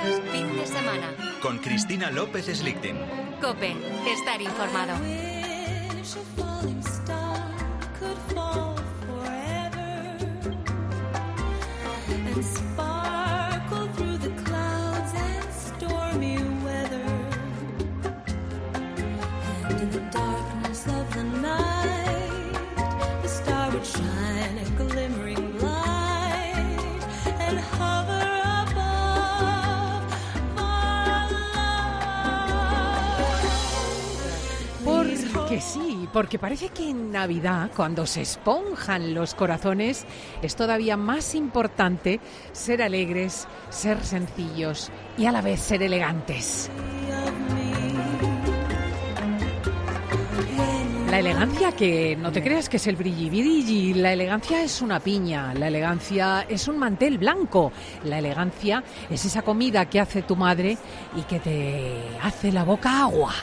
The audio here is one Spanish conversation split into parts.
Fin de semana. Con Cristina López Slichting. COPE. Estar informado. Que sí, porque parece que en Navidad, cuando se esponjan los corazones, es todavía más importante ser alegres, ser sencillos y a la vez ser elegantes. La elegancia, que no te creas que es el brilli-brilli, la elegancia es una piña, la elegancia es un mantel blanco, la elegancia es esa comida que hace tu madre y que te hace la boca agua.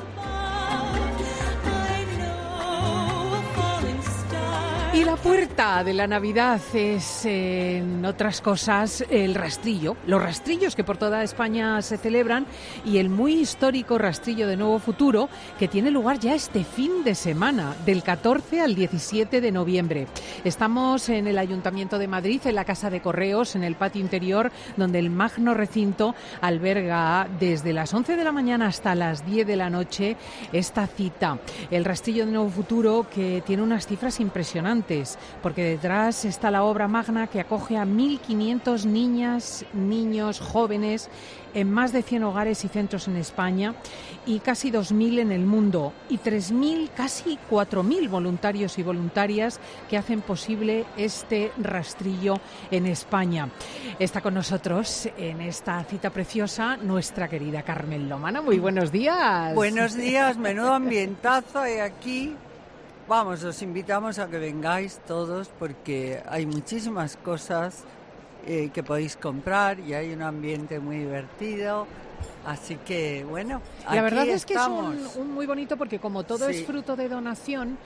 Y la puerta de la Navidad es, en otras cosas, el rastrillo. Los rastrillos que por toda España se celebran y el muy histórico rastrillo de Nuevo Futuro, que tiene lugar ya este fin de semana, del 14 al 17 de noviembre. Estamos en el Ayuntamiento de Madrid, en la Casa de Correos, en el patio interior, donde el magno recinto alberga desde las 11 de la mañana hasta las 10 de la noche esta cita. El rastrillo de Nuevo Futuro, que tiene unas cifras impresionantes, porque detrás está la obra magna que acoge a 1.500 niñas, niños, jóvenes en más de 100 hogares y centros en España y casi 2.000 en el mundo y 3.000, casi 4.000 voluntarios y voluntarias que hacen posible este rastrillo en España. Está con nosotros en esta cita preciosa nuestra querida Carmen Lomana. Muy buenos días. Buenos días, menudo ambientazo hay aquí. Vamos, os invitamos a que vengáis todos porque hay muchísimas cosas que podéis comprar y hay un ambiente muy divertido. Así que, bueno, la verdad es estamos. Que es un muy bonito porque como todo Sí. es fruto de donación,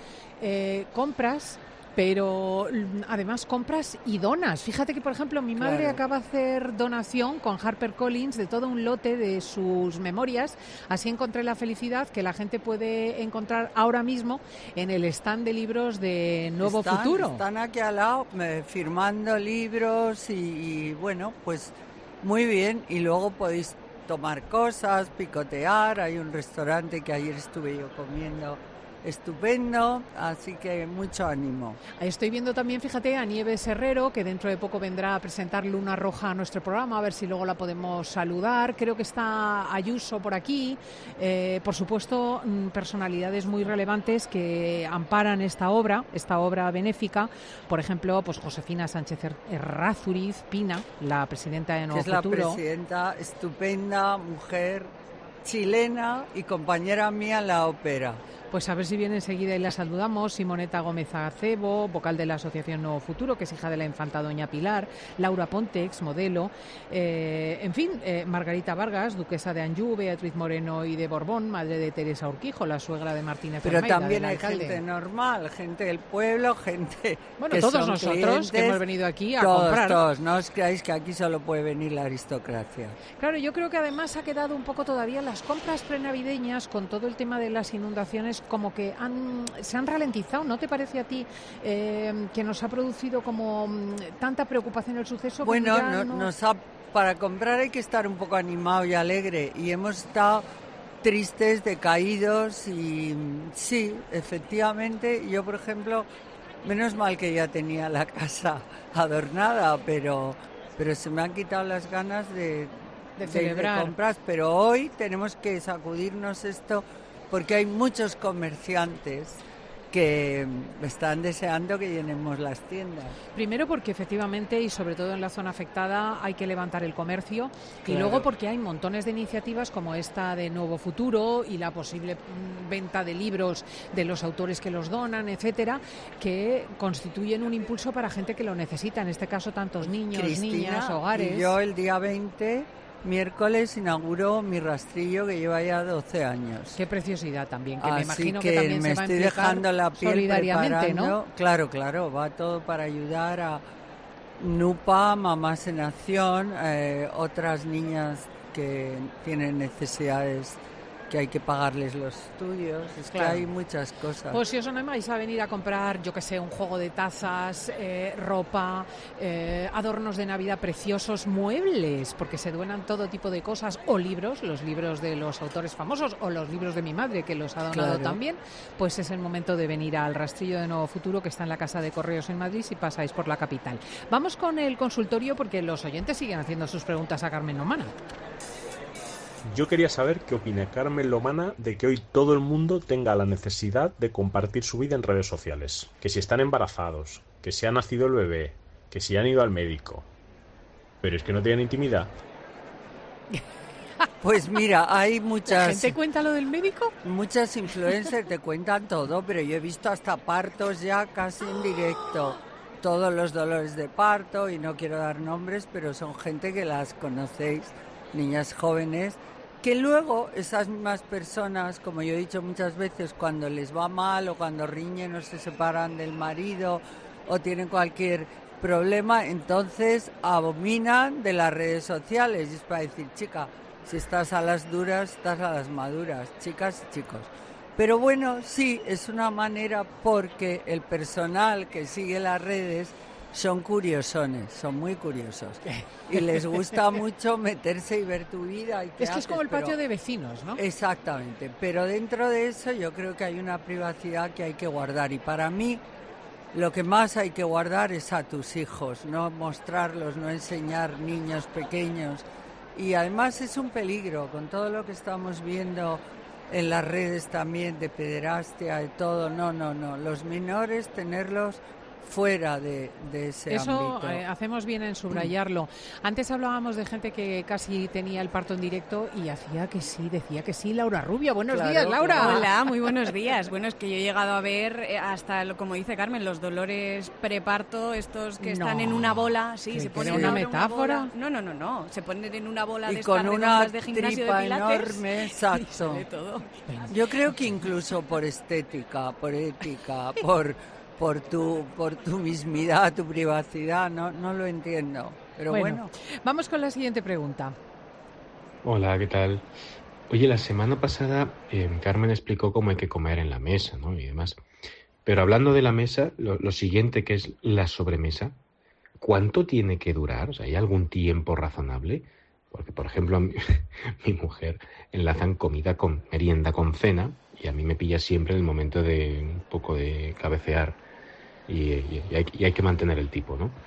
compras, pero además compras y donas. Fíjate que, por ejemplo, mi madre Claro. acaba de hacer donación con HarperCollins de todo un lote de sus memorias. Así encontré la felicidad que la gente puede encontrar ahora mismo en el stand de libros de Nuevo Futuro. Están aquí al lado firmando libros y bueno, pues muy bien. Y luego podéis tomar cosas, picotear. Hay un restaurante que ayer estuve yo comiendo estupendo, así que mucho ánimo. Estoy viendo también, fíjate, a Nieves Herrero, que dentro de poco vendrá a presentar Luna Roja a nuestro programa, a ver si luego la podemos saludar. Creo que está Ayuso por aquí. Por supuesto, personalidades muy relevantes que amparan esta obra benéfica. Por ejemplo, pues Josefina Sánchez Errázuriz Pina, la presidenta de Nuevo Futuro. Que es la presidenta, estupenda mujer, chilena y compañera mía en la ópera. Pues a ver si viene enseguida y la saludamos. Simoneta Gómez Acebo, vocal de la Asociación Nuevo Futuro, que es hija de la infanta doña Pilar. Laura Pontex, modelo. En fin, Margarita Vargas, duquesa de Anjou. Beatriz Moreno y de Borbón, madre de Teresa Urquijo, la suegra de Martínez Pero Almeida, también del hay alcalde. gente normal, gente del pueblo, gente Bueno, que todos son nosotros clientes, que hemos venido aquí a comprar. Todos, no os creáis que aquí solo puede venir la aristocracia. Claro, yo creo que además ha quedado un poco todavía las compras prenavideñas con todo el tema de las inundaciones como que se han ralentizado. ¿No te parece a ti que nos ha producido como tanta preocupación el suceso? Bueno, que ya para comprar hay que estar un poco animado y alegre y hemos estado tristes, decaídos y sí, efectivamente, yo por ejemplo, menos mal que ya tenía la casa adornada, pero se me han quitado las ganas de celebrar. De compras, pero hoy tenemos que sacudirnos esto porque hay muchos comerciantes que están deseando que llenemos las tiendas. Primero porque efectivamente y sobre todo en la zona afectada hay que levantar el comercio. Claro. Y luego porque hay montones de iniciativas como esta de Nuevo Futuro y la posible venta de libros de los autores que los donan, etcétera, que constituyen un impulso para gente que lo necesita, en este caso tantos niños, Cristina, niñas, hogares. Y yo el día 20 miércoles inauguró mi rastrillo que lleva ya 12 años. Qué preciosidad también, que me Así imagino que que también me se va a estoy implicar dejando la piel solidariamente, preparando. ¿no? Claro, va todo para ayudar Nupa, Mamás en Acción, otras niñas que tienen necesidades que hay que pagarles los estudios, es Claro. que hay muchas cosas. Pues si os animáis a venir a comprar, yo que sé, un juego de tazas, ropa, adornos de Navidad preciosos, muebles, porque se donan todo tipo de cosas, o libros, los libros de los autores famosos, o los libros de mi madre, que los ha donado Claro. también, pues es el momento de venir al Rastrillo de Nuevo Futuro, que está en la Casa de Correos en Madrid, si pasáis por la capital. Vamos con el consultorio, porque los oyentes siguen haciendo sus preguntas a Carmen Lomana. Yo quería saber qué opina Carmen Lomana de que hoy todo el mundo tenga la necesidad de compartir su vida en redes sociales. Que si están embarazados, que si ha nacido el bebé, que si han ido al médico. Pero es que no tienen intimidad. Pues mira, hay ¿La muchas... gente cuenta lo del médico? Muchas influencers te cuentan todo, pero yo he visto hasta partos ya casi en directo. Todos los dolores de parto, y no quiero dar nombres, pero son gente que las conocéis, niñas jóvenes, que luego esas mismas personas, como yo he dicho muchas veces, cuando les va mal o cuando riñen o se separan del marido o tienen cualquier problema, entonces abominan de las redes sociales. Y es para decir, chica, si estás a las duras, estás a las maduras, chicas y chicos. Pero bueno, sí, es una manera porque el personal que sigue las redes son curiosones, son muy curiosos. Y les gusta mucho meterse y ver tu vida. Y qué Es que es como el haces, patio pero- de vecinos, ¿no? Exactamente, pero dentro de eso yo creo que hay una privacidad que hay que guardar. Y para mí lo que más hay que guardar es a tus hijos, no mostrarlos, no enseñar niños pequeños. Y además es un peligro con todo lo que estamos viendo en las redes también de pederastia, de todo. No, los menores tenerlos fuera de ese Eso ámbito. hacemos bien en subrayarlo. Antes hablábamos de gente que casi tenía el parto en directo y decía que sí. Laura Rubio, buenos Claro, días, Laura. claro. Hola, muy buenos días. Bueno, es que yo he llegado a ver hasta, como dice Carmen, los dolores preparto, estos que están No. en una bola, sí, ¿Qué, se que ponen era una ahora metáfora? bola. No, se ponen en una bola Y de con estas una redondas de gimnasio de tripa pilates. enorme, Y exacto. se ve todo. Yo creo que incluso por estética, por ética, por tu mismidad, tu privacidad, no lo entiendo. Pero bueno. Vamos con la siguiente pregunta. Hola, ¿qué tal? Oye, la semana pasada Carmen explicó cómo hay que comer en la mesa, ¿no? Y demás. Pero hablando de la mesa, lo siguiente que es la sobremesa, ¿cuánto tiene que durar? O sea, ¿hay algún tiempo razonable? Porque, por ejemplo, a mi mujer enlazan comida con merienda con cena y a mí me pilla siempre en el momento de un poco de cabecear y hay que mantener el tipo, ¿no?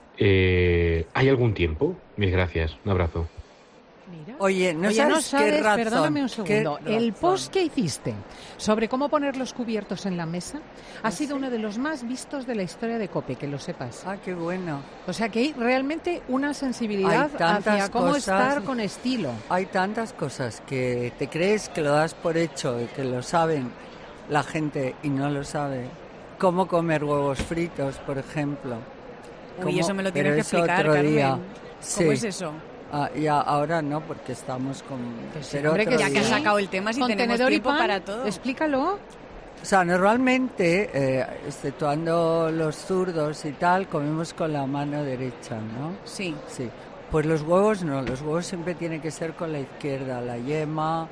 ¿Hay algún tiempo? Mil gracias. Un abrazo. Mira. Oye, no Oye, sabes no qué sabes, razón. perdóname un qué segundo, el razón. post que hiciste sobre cómo poner los cubiertos en la mesa ha sido sí? uno de los más vistos de la historia de COPE, que lo sepas. Ah, qué bueno. O sea que hay realmente una sensibilidad Hay tantas hacia cómo cosas. estar con estilo. Hay tantas cosas que te crees que lo das por hecho, que lo saben la gente y no lo sabe. Cómo comer huevos fritos, por ejemplo. Uy, Cómo- eso me lo pero tienes que eso explicar, otro Carmen. día. ¿Cómo Sí. es eso? Ya, ahora no, porque estamos con... Que sí, pero hombre, otro que Ya que has día. sacado el tema, si Con tenemos tenedor y tiempo pan, para todo. explícalo. O sea, normalmente, exceptuando los zurdos y tal, comemos con la mano derecha, ¿no? Sí. Sí. Pues los huevos no, los huevos siempre tienen que ser con la izquierda, la yema,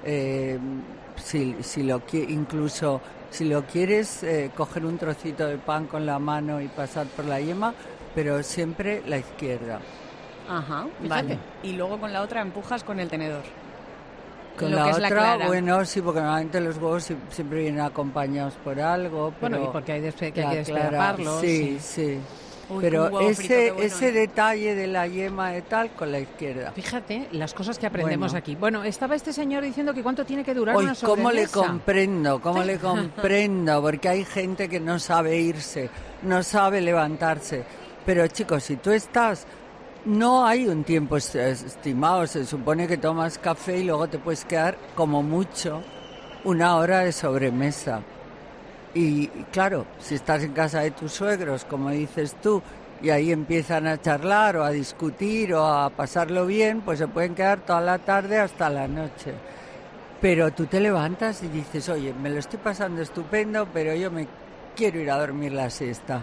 incluso si lo quieres, coger un trocito de pan con la mano y pasar por la yema, pero siempre la izquierda. Ajá, Fíjate. vale. Y luego con la otra empujas con el tenedor. Con Lo la que es la otra, clara. bueno, sí, porque normalmente los huevos siempre vienen acompañados por algo. Pero Bueno, y porque hay que la clara, despedaparlos. sí. Uy, Pero un huevo frito, qué bueno, ese ¿eh? detalle de la yema de tal con la izquierda. Fíjate las cosas que aprendemos Bueno. aquí. Bueno, estaba este señor diciendo que cuánto tiene que durar Hoy, una ¿cómo le sobremesa. cómo le comprendo? Porque hay gente que no sabe irse, no sabe levantarse. Pero chicos, si tú estás, no hay un tiempo estimado. Se supone que tomas café y luego te puedes quedar como mucho 1 hora de sobremesa. Y claro, si estás en casa de tus suegros, como dices tú, y ahí empiezan a charlar o a discutir o a pasarlo bien, pues se pueden quedar toda la tarde hasta la noche. Pero tú te levantas y dices, oye, me lo estoy pasando estupendo, pero yo me quiero ir a dormir la siesta.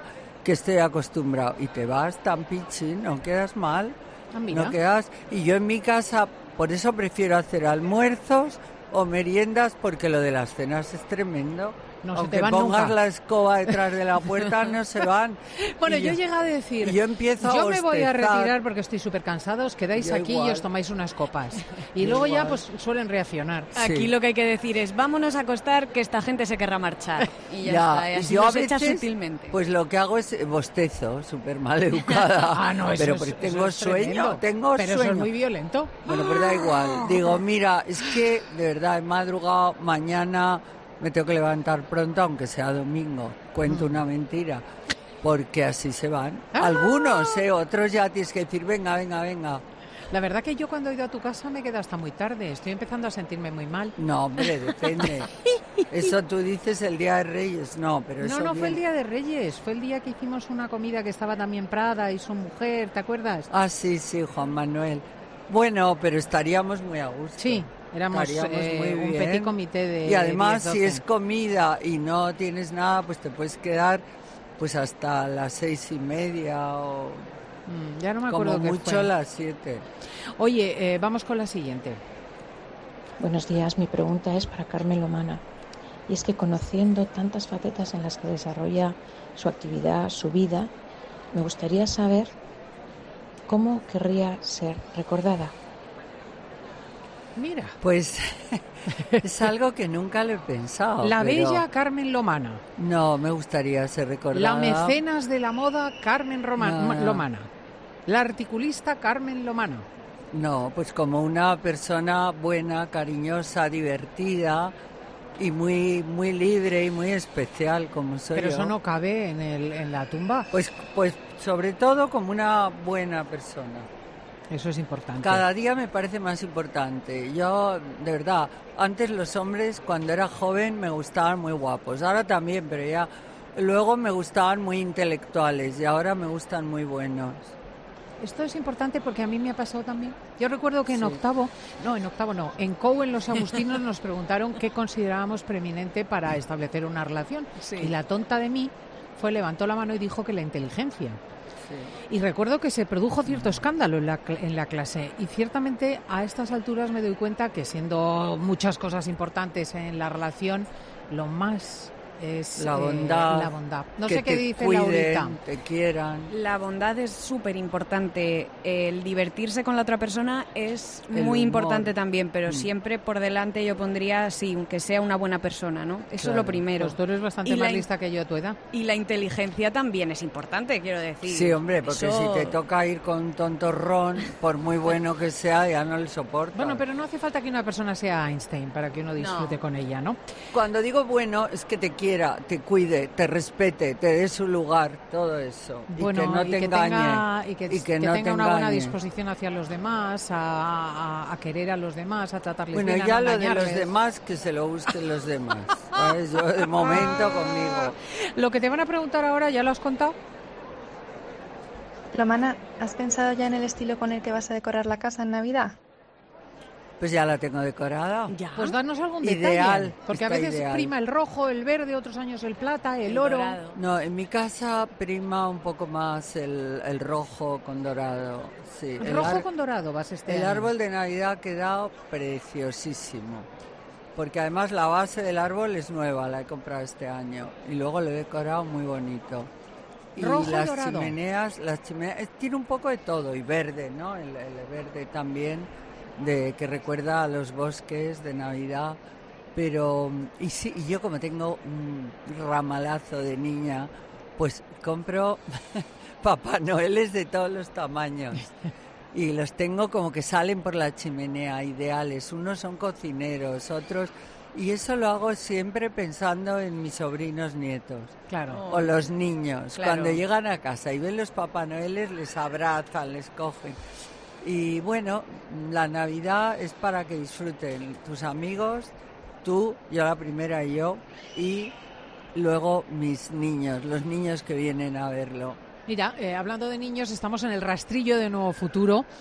que estoy acostumbrado. Y te vas tan pichi, no quedas mal. Ah, mira. No quedas. Y yo en mi casa, por eso prefiero hacer almuerzos o meriendas, porque lo de las cenas es tremendo. No se Aunque te van pongas nunca. la escoba detrás de la puerta, no se van. Bueno, Y yo he llegado a decir, yo empiezo a yo me voy a bostezar. retirar porque estoy súper cansada, os quedáis Yo aquí igual. y os tomáis unas copas. Y Yo luego ya igual. pues suelen reaccionar. Aquí Sí. lo que hay que decir es, vámonos a acostar, que esta gente se querrá marchar. Y ya, está, y así yo a nos echas veces, sutilmente. pues lo que hago es bostezo, súper mal educada. Ah, no, eso pero es, porque eso tengo es sueño, tremendo. tengo Pero sueño. eso es muy violento. Bueno, pero da igual. Digo, mira, es que de verdad he madrugado, mañana me tengo que levantar pronto, aunque sea domingo. Cuento una mentira, porque así se van. Algunos, otros ya tienes que decir, venga. La verdad que yo cuando he ido a tu casa me quedo hasta muy tarde. Estoy empezando a sentirme muy mal. No, hombre, depende. Eso tú dices el Día de Reyes, no, pero eso No, fue el viene- Día de Reyes. Fue el día que hicimos una comida que estaba también Prada y su mujer, ¿te acuerdas? Ah, sí, Juan Manuel. Bueno, pero estaríamos muy a gusto. Sí, éramos Estaríamos muy un bien. petit comité de Y además, 10, si 12. es comida y no tienes nada, pues te puedes quedar pues hasta las 6:30 o Ya no me acuerdo como qué mucho fue. las 7. Oye, vamos con la siguiente. Buenos días, mi pregunta es para Carmen Lomana. Y es que conociendo tantas facetas en las que desarrolla su actividad, su vida, me gustaría saber cómo querría ser recordada. Mira, Pues es algo que nunca lo he pensado. la pero bella Carmen Lomana, No, me gustaría ser recordada. la mecenas de la moda Carmen No. Lomana, la articulista Carmen Lomana. No, pues como una persona buena, cariñosa, divertida y muy libre y muy especial como soy Pero yo. eso no cabe en la tumba. Pues sobre todo como una buena persona. Eso es importante. Cada día me parece más importante. Yo, de verdad, antes los hombres cuando era joven me gustaban muy guapos. Ahora también, pero ya luego me gustaban muy intelectuales y ahora me gustan muy buenos. Esto es importante porque a mí me ha pasado también. Yo recuerdo que en Sí. octavo no, en COU, en los agustinos, nos preguntaron qué considerábamos preeminente para establecer una relación. Sí. Y la tonta de mí levantó la mano y dijo que la inteligencia. Sí. Y recuerdo que se produjo cierto escándalo en la clase. Y ciertamente a estas alturas me doy cuenta que siendo muchas cosas importantes en la relación, lo más es La bondad. la bondad. No que sé qué te dice cuiden, Laurita. te quieran. La bondad es súper importante. El divertirse con la otra persona es El muy humor. importante también, pero Mm. siempre por delante yo pondría, sí, aunque sea una buena persona, ¿no? Eso es Claro. lo primero. Pues tú eres bastante Y más la in- lista que yo a tu edad. Y la inteligencia también es importante, quiero decir. Sí, hombre, porque Eso- si te toca ir con un tontorrón, por muy bueno que sea, ya no le soporto. Bueno, pero no hace falta que una persona sea Einstein para que uno disfrute No. con ella, ¿no? Cuando digo bueno, es que te quiera, te cuide, te respete, te dé su lugar, todo eso. Bueno, y que no te engañe. y que no te tenga una buena engañe. disposición hacia los demás, a querer a los demás, a tratarles Bueno, bien, a ya no lo de los engañarles. demás, que se lo busquen los demás. ¿Sabes? Yo de momento conmigo. Lo que te van a preguntar ahora, ¿ya lo has contado? Lomana, ¿has pensado ya en el estilo con el que vas a decorar la casa en Navidad? Pues ya la tengo decorada. Ya. Pues darnos algún Ideal, detalle. Porque a está veces ideal. prima el rojo, el verde, otros años el plata, el oro. dorado. No, en mi casa prima un poco más el rojo con dorado. Sí, el Rojo ar- con dorado vas este El año. árbol de Navidad ha quedado preciosísimo. Porque además la base del árbol es nueva, la he comprado este año. Y luego lo he decorado muy bonito. Y Rojo y las dorado. chimeneas, tiene un poco de todo. Y verde, ¿no? El verde también, que recuerda a los bosques de Navidad. Pero, y sí, y yo como tengo un ramalazo de niña, pues compro Papá Noeles de todos los tamaños. Y los tengo como que salen por la chimenea, ideales. Unos son cocineros, otros... Y eso lo hago siempre pensando en mis sobrinos nietos. Claro. O los niños. Claro. Cuando llegan a casa y ven los Papá Noeles, les abrazan, les cogen. Y bueno, la Navidad es para que disfruten tus amigos, tú, yo la primera y yo, y luego mis niños, los niños que vienen a verlo. Mira, hablando de niños, estamos en el rastrillo de Nuevo Futuro.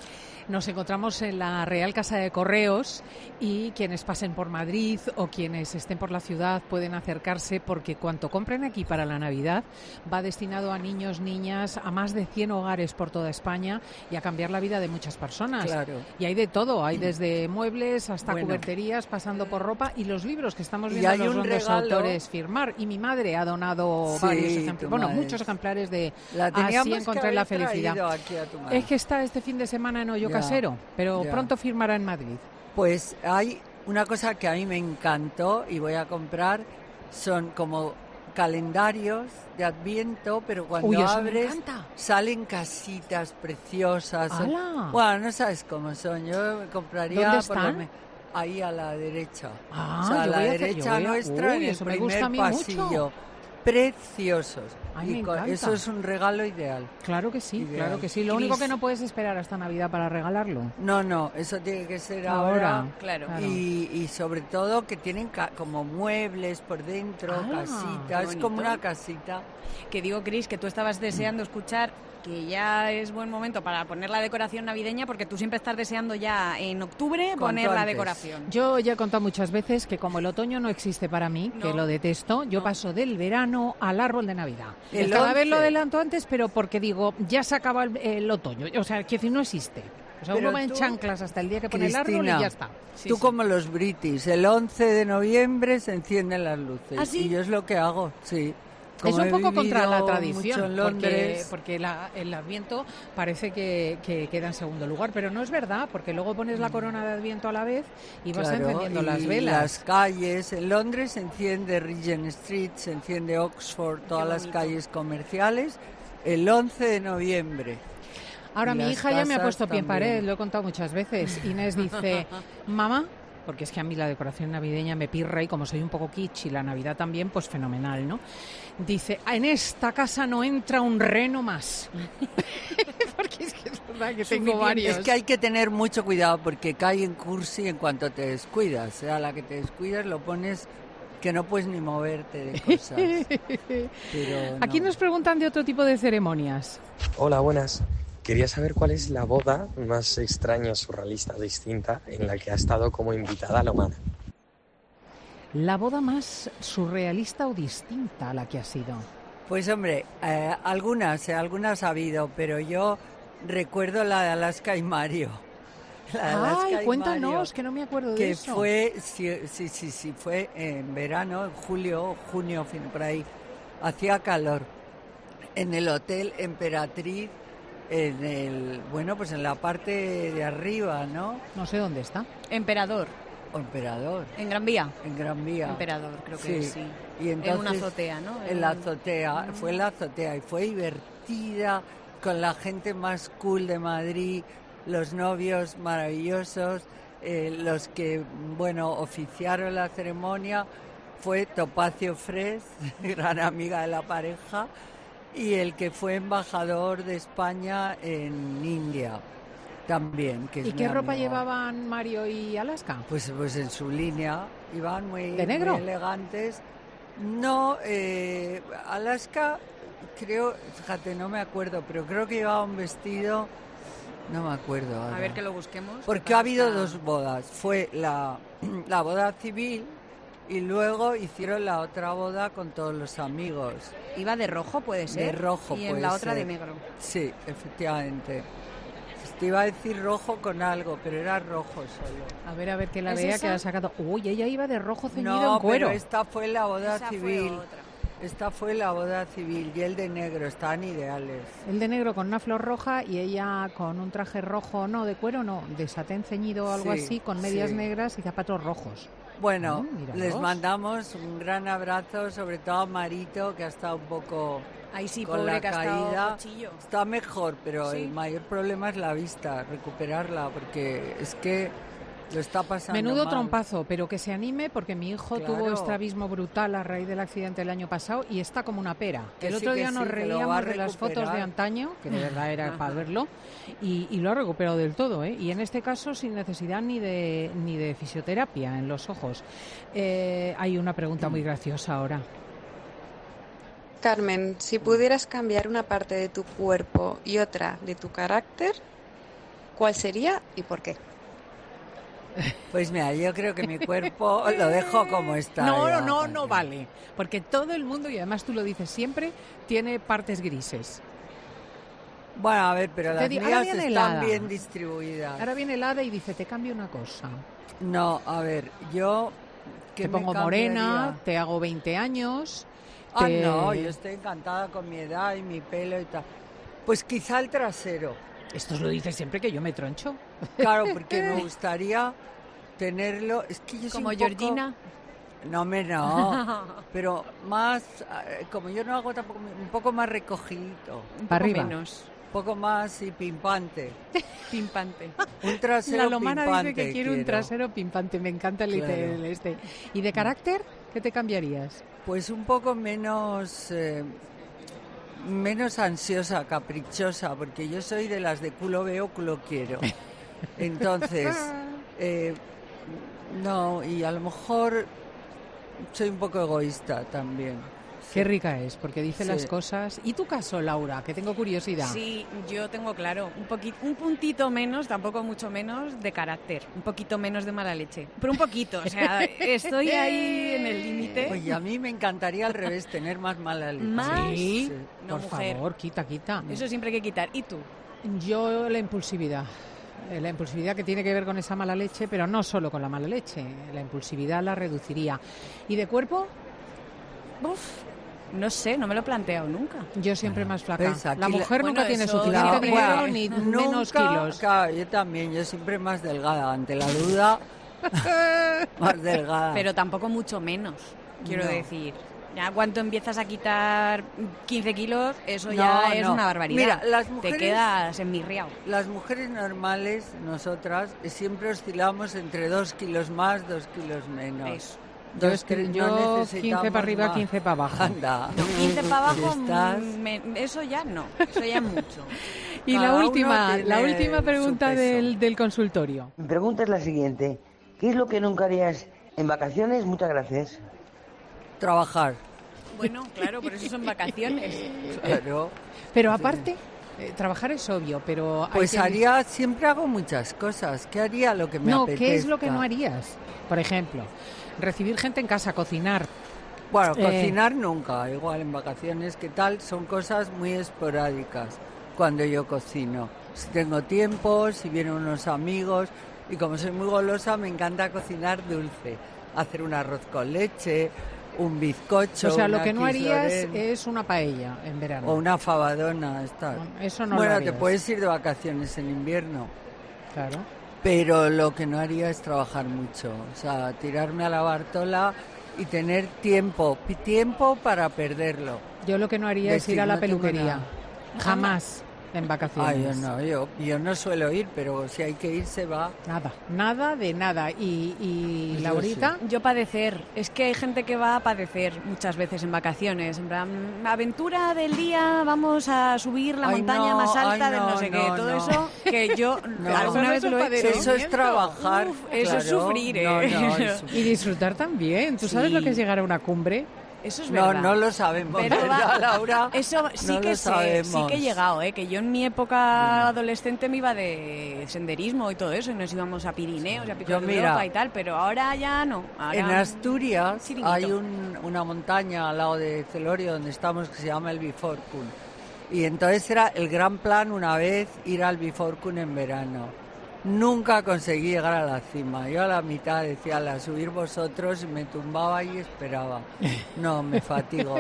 Nos encontramos en la Real Casa de Correos y quienes pasen por Madrid o quienes estén por la ciudad pueden acercarse porque cuanto compren aquí para la Navidad va destinado a niños, niñas, a más de 100 hogares por toda España y a cambiar la vida de muchas personas. Claro. Y hay de todo, hay desde muebles hasta cuberterías, pasando por ropa y los libros que estamos Y viendo hay los un dos regalo. autores firmar. Y mi madre ha donado Sí, varios tu ejemplares, bueno, madre. muchos ejemplares de La teníamos Así que encontré haber la felicidad. traído aquí a tu madre. Es que está este fin de semana en Hoyo Ya, Casero, pero ya. pronto firmará en Madrid. Pues hay una cosa que a mí me encantó y voy a comprar, son como calendarios de Adviento, pero cuando Uy, eso me abres encanta. salen casitas preciosas. ¡Hala! Bueno, no sabes cómo son, yo me compraría ¿Dónde por lo están? ahí a la derecha. Ah, o sea, a yo la voy a hacer- derecha yo voy a- nuestra Uy, en el eso me primer gusta a mí pasillo. mucho. Preciosos. Ay, me Y encanta. eso es un regalo ideal. Claro que sí, Ideal. claro que sí. Lo Cris. único que no puedes esperar hasta Navidad para regalarlo. No, eso tiene que ser Ahora, ahora. claro. Y sobre todo que tienen como muebles por dentro, Ah, casita, qué es como bonito. una casita. Que digo, Cris, que tú estabas deseando escuchar que ya es buen momento para poner la decoración navideña porque tú siempre estás deseando ya en octubre Cuanto poner la antes. decoración. Yo ya he contado muchas veces que como el otoño no existe para mí, que No. lo detesto, yo No. paso del verano al árbol de Navidad. El Cada vez 11. lo adelanto antes, pero porque digo, ya se acaba el otoño. O sea, que no existe. O sea, Pero uno va en tú, chanclas hasta el día que pone el árbol y Cristina, ya está. Sí, Tú sí. como los british, el 11 de noviembre se encienden las luces. ¿Ah, sí? Y yo es lo que hago, sí. Es Como un he poco contra vivido la mucho tradición, en Londres, porque el Adviento parece que queda en segundo lugar, pero no es verdad, porque luego pones la corona de Adviento a la vez y vas claro, encendiendo y las velas. las calles. En Londres se enciende Regent Street, se enciende Oxford, todas las bonito. calles comerciales, el 11 de noviembre. Ahora Y mi las hija ya me ha casas puesto pie en pared, también. lo he contado muchas veces. Inés dice, mamá, porque es que a mí la decoración navideña me pirra y como soy un poco kitsch y la Navidad también, pues fenomenal, ¿no? Dice, en esta casa no entra un reno más. Porque es que es verdad que tengo varios. Es que hay que tener mucho cuidado porque cae en cursi en cuanto te descuidas. O sea, a la que te descuidas lo pones que no puedes ni moverte de cosas. Pero Aquí no. nos preguntan de otro tipo de ceremonias. Hola, buenas. Quería saber cuál es la boda más extraña, surrealista, distinta en la que ha estado como invitada la humana. La boda más surrealista o distinta a la que ha sido. Pues hombre, algunas ha habido, pero yo recuerdo la de Alaska y Mario. La de Alaska Ay, y cuéntanos, Mario, que no me acuerdo de que eso. fue, sí, fue en verano, en julio, junio, fin, por ahí. Hacía calor. En el Hotel Emperatriz, pues en la parte de arriba, ¿no? No sé dónde está. Emperador, O Emperador, en Gran Vía. en Gran Vía. Emperador, creo que sí. Y entonces, en una azotea, ¿no? En la azotea, fue en la azotea y fue divertida con la gente más cool de Madrid, los novios maravillosos, los que, oficiaron la ceremonia fue Topacio Fres, gran amiga de la pareja, y el que fue embajador de España en India también. Que es ¿Y mi qué ropa amigo. llevaban Mario y Alaska? Pues en su línea, iban muy, ¿De negro? muy elegantes. No, Alaska, creo, fíjate, no me acuerdo, pero creo que llevaba un vestido, no me acuerdo ahora. A ver que lo busquemos. Porque ha habido Está- dos bodas. Fue la boda civil y luego hicieron la otra boda con todos los amigos. Iba de rojo, puede ser. De rojo, Y en puede la otra de ser. negro. Sí, efectivamente. Te iba a decir rojo con algo, pero era rojo solo. A ver que la ¿Es vea esa? que ha sacado. Uy, ella iba de rojo ceñido No, en cuero. pero esta fue la boda Esa fue civil. otra. Esta fue la boda civil y el de negro, estaban ideales. El de negro con una flor roja y ella con un traje rojo, no, de cuero no, de satén ceñido o algo Sí, así, con medias sí. negras y zapatos rojos. Bueno, míralos. les mandamos un gran abrazo, sobre todo a Marito, que ha estado un poco Ay, sí, con pobre la que ha estado caída. cochillo. Está mejor, pero Sí. el mayor problema es la vista, recuperarla, porque es que lo está pasando Menudo mal. trompazo, pero que se anime porque mi hijo tuvo Claro. estrabismo brutal a raíz del accidente del año pasado y está como una pera. Que El sí, otro que día sí, nos que lo va a reíamos de las fotos de recuperar. antaño, que de verdad era para verlo, y lo ha recuperado del todo, ¿eh? Y en este caso sin necesidad ni de fisioterapia en los ojos. Hay una pregunta muy graciosa ahora. Carmen, si pudieras cambiar una parte de tu cuerpo y otra de tu carácter, ¿cuál sería y por qué? Pues mira, yo creo que mi cuerpo lo dejo como está. No vale. Porque todo el mundo, y además tú lo dices siempre, tiene partes grises. Bueno, a ver, pero las mías están helada. bien distribuidas. Ahora viene helada y dice, te cambio una cosa. No, a ver, yo... Te pongo morena, te hago 20 años... No, yo estoy encantada con mi edad y mi pelo y tal. Pues quizá el trasero. Esto lo dices siempre que yo me troncho. Claro, porque me gustaría tenerlo... Es que yo soy como un poco... Georgina. No, pero más, como yo no hago tampoco, un poco más recogidito. Un poco menos. Un poco más y pimpante. Pimpante. Un trasero La Lomana pimpante. dice que quiere un trasero pimpante, me encanta el este. ¿Y de carácter? ¿Qué te cambiarías? Pues un poco menos ansiosa, caprichosa, porque yo soy de las de culo veo, culo quiero. Entonces, no, y a lo mejor soy un poco egoísta también. Qué rica es, porque dice las cosas. ¿Y tu caso, Laura? Que tengo curiosidad. Sí, yo tengo claro, un puntito menos, tampoco mucho menos, de carácter. Un poquito menos de mala leche. Pero un poquito, o sea, estoy ahí en el límite. Oye, a mí me encantaría al revés, tener más mala leche. ¿Más? Sí, no, por mujer. favor, quita. Eso siempre hay que quitar. ¿Y tú? Yo la impulsividad. La impulsividad que tiene que ver con esa mala leche, pero no solo con la mala leche. La impulsividad la reduciría. ¿Y de cuerpo? No sé, no me lo he planteado nunca. Yo siempre más flaca. ¿Ves? La mujer nunca tiene eso, suficiente dinero bueno, ni nunca, menos kilos. Claro, yo también, yo siempre más delgada. Ante la duda, más delgada. Pero tampoco mucho menos, quiero No. decir. Ya cuando empiezas a quitar 15 kilos, eso ya es una barbaridad. Mira, las mujeres, te quedas enmirriado. Las mujeres normales, nosotras, siempre oscilamos entre 2 kilos más, 2 kilos menos. Eso. Yo, No 15 para arriba, más. 15 para abajo. Anda. No, 15 para abajo, Si estás... eso ya no, eso ya es mucho. Y Cada la uno última tiene pregunta su peso. del consultorio. Mi pregunta es la siguiente. ¿Qué es lo que nunca harías en vacaciones? Muchas gracias. Trabajar. Bueno, claro, por eso son vacaciones. Claro. Pero aparte, trabajar es obvio, pero... Pues hay que... siempre hago muchas cosas. ¿Qué haría lo que me apetezca? ¿Qué es lo que no harías? Por ejemplo, recibir gente en casa, cocinar. Bueno, cocinar nunca. Igual en vacaciones, ¿qué tal? Son cosas muy esporádicas cuando yo cocino. Si tengo tiempo, si vienen unos amigos. Y como soy muy golosa, me encanta cocinar dulce. Hacer un arroz con leche, un bizcocho. O sea, lo que no quiche harías lorraine, es una paella en verano. o una fabadona. Eso no lo Bueno, harías. te puedes ir de vacaciones en invierno. Claro. Pero lo que no haría es trabajar mucho. O sea, tirarme a la Bartola y tener tiempo para perderlo. Yo lo que no haría es ir a la no tengo peluquería. nada. Jamás en vacaciones. Yo no suelo ir, pero si hay que ir se va. Nada de nada. ¿Y Eso Laurita? Yo padecer. Es que hay gente que va a padecer muchas veces en vacaciones. En plan, aventura del día, vamos a subir la montaña más alta de no sé qué. Todo eso que yo alguna vez lo he hecho. Eso es trabajar. Eso es sufrir, ¿eh? Y disfrutar también. ¿Tú sabes lo que es llegar a una cumbre? Eso es verdad. No lo sabemos, Pero ¿verdad, Laura? Eso sí No que lo sé, sabemos. sí que he llegado, que yo en mi época adolescente me iba de senderismo y todo eso, y nos íbamos a Pirineos y a Picos de Europa y tal, pero ahora ya no. Ahora En Asturias chiringuito. hay una montaña al lado de Celorio donde estamos que se llama el Biforcun. Y entonces era el gran plan una vez ir al Biforcun en verano. Nunca conseguí llegar a la cima. Yo a la mitad decía, la subir vosotros, y me tumbaba y esperaba. No, me fatigo.